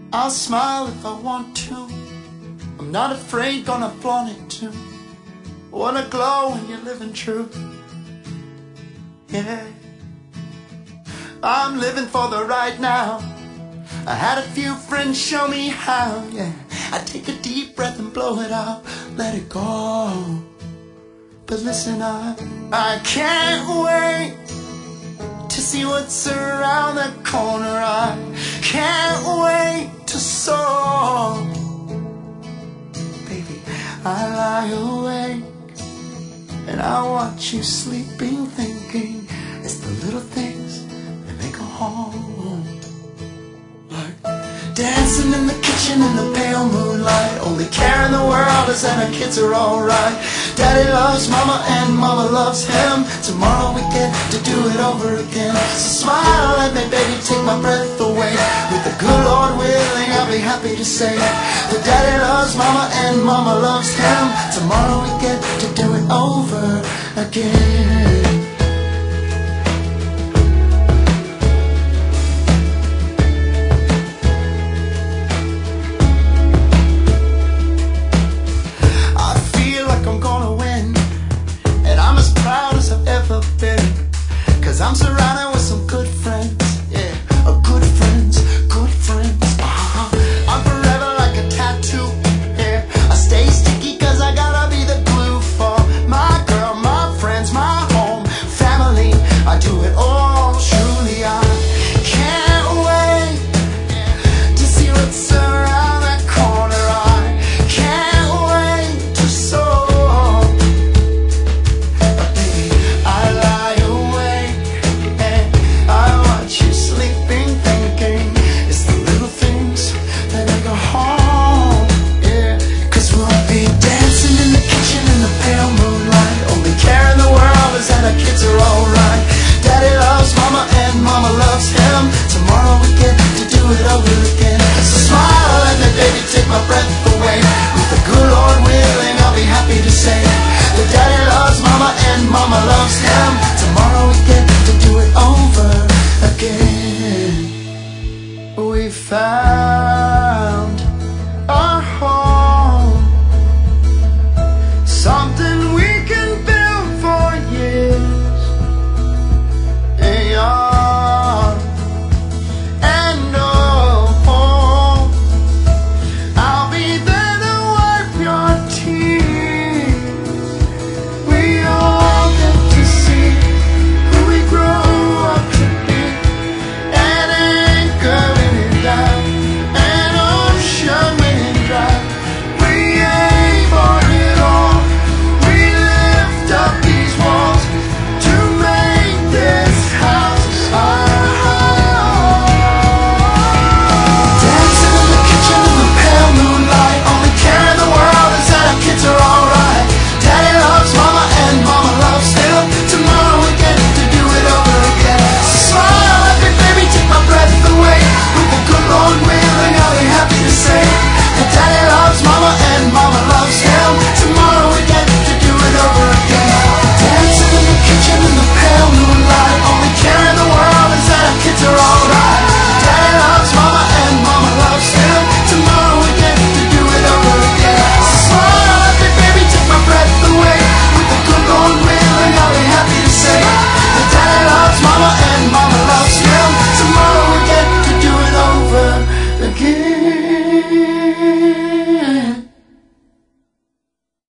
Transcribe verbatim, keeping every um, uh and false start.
I'll smile if I want to. I'm not afraid, gonna flaunt it too. Wanna glow when you're living true. Yeah, I'm living for the right now. I had a few friends show me how. Yeah, I take a deep breath and blow it out, let it go. But listen up, I can't wait to see what's around the corner. I can't wait to soar. Baby, I lie awake and I watch you sleeping, thinking it's the little things that make a home. Like dancing in the kitchen in the pale moonlight. Only care in the world is that our kids are alright. Daddy loves mama and mama loves him. Tomorrow we get to do it over again. So smile at me, baby, take my breath away. With the good Lord willing, I'll be happy to say that daddy loves mama and mama loves him. Tomorrow we get to do it over again. Cause I'm surrounded with some good friends, yeah, uh, good friends, good friends, uh-huh. I'm forever like a tattoo, yeah, I stay sticky cause I gotta be the glue for my girl, my friends, my home, family. I do it all, truly I can't wait to see what's around that corner. I can't wait to soar. But baby, I lie mama loves him. Tomorrow we get to do it over again. We found